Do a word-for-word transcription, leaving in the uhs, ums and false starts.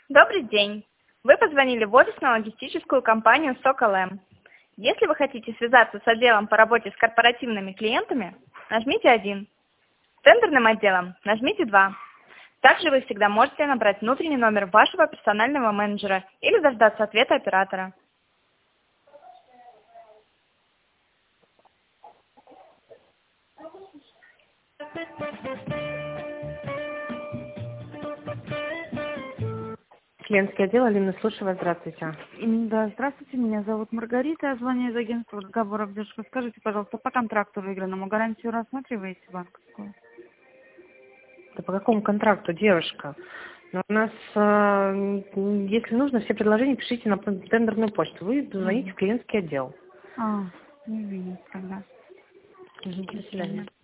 Добрый день! Вы позвонили в офисно-логистическую компанию Сокол М. Если вы хотите связаться с отделом по работе с корпоративными клиентами, нажмите один. С тендерным отделом нажмите два. Также вы всегда можете набрать внутренний номер вашего персонального менеджера или дождаться ответа оператора. Клиентский отдел, Алина, слушаю вас, здравствуйте. М, Да, здравствуйте, меня зовут Маргарита, я звоню из агентства договоров девушка. Скажите, пожалуйста, по контракту выигранному гарантию рассматриваете банковскую? Да по какому контракту, девушка? Но у нас, э, если нужно, все предложения пишите на тендерную почту. Вы звоните Мгм. в клиентский отдел. А, не видно тогда. Мгм, до свидания.